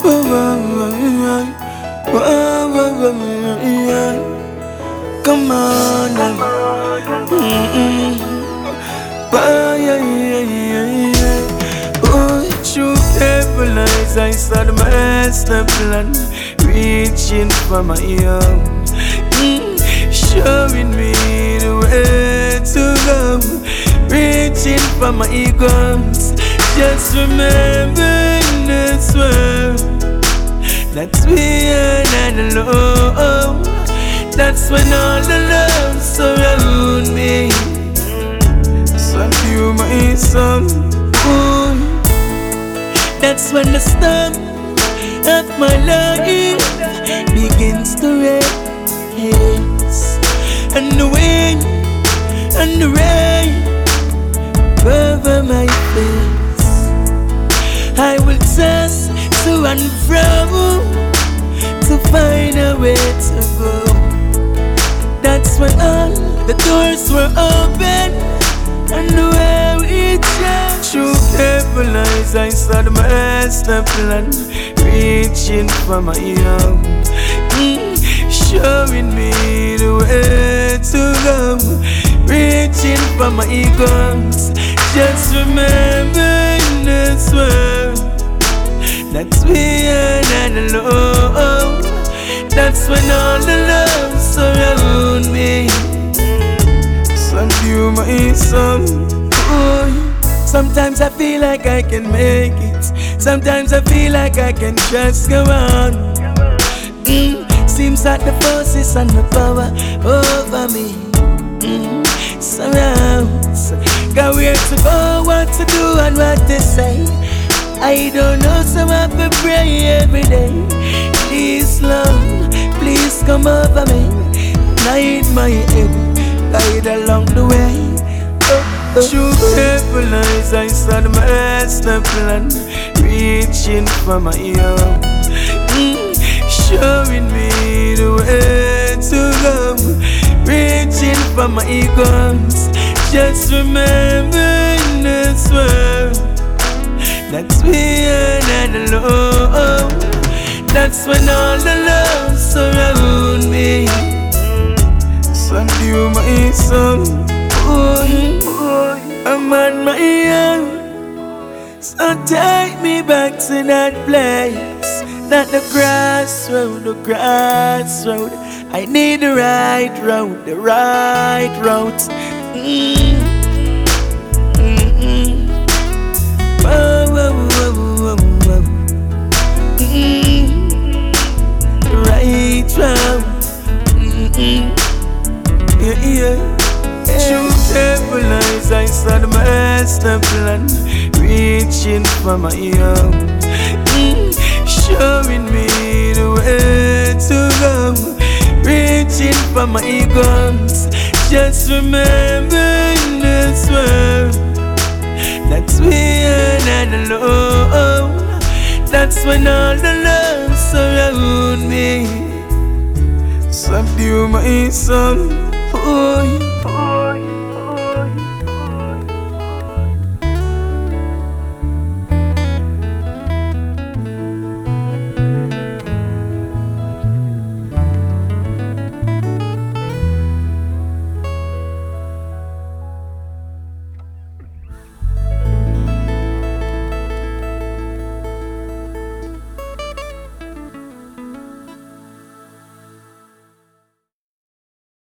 Come on now. Oh, through careful eyes I saw the master plan, reaching for my arms, showing me the way to go, reaching for my guns. Just remembering this world, that's we are not alone. That's when all the love surround me. So you my son. Ooh. That's when the storm of my life begins to rise, and the wind and the rain cover my face. I will toss to and fro to find a way to go. That's when all the doors were open and the way we changed. Through careful eyes I saw the master plan, reaching for my arms, showing me the way to go, reaching for my guns. Just remembering this world, that's we are not alone. That's when all the love surround me. Son, you my son. Ooh. Sometimes I feel like I can make it. Sometimes I feel like I can just go on. Seems like the forces and the power over me surrounds. Got where to go, what to do and what to say. I don't know, so I have to pray every day. Please, Lord, please come over me. Guide my head, guide along the way. Through careful eyes I saw the master plan, reaching for my arms, showing me the way to go, reaching for my guns. Just remembering this world, that's we are not alone. That's when all the love surround me. Son, you my son. I'm on my own, so take me back to that place, not the crossroad, the crossroad. I need the right road, the right road. Whoa, whoa, whoa, whoa, whoa. The right road. Yeah, yeah. Through careful eyes I saw the master plan, reaching for my arms, showing me the way to go, reaching for my guns. Just remembering this world, that's we are not alone. That's when all the love surround me. Subdue my son. Boy.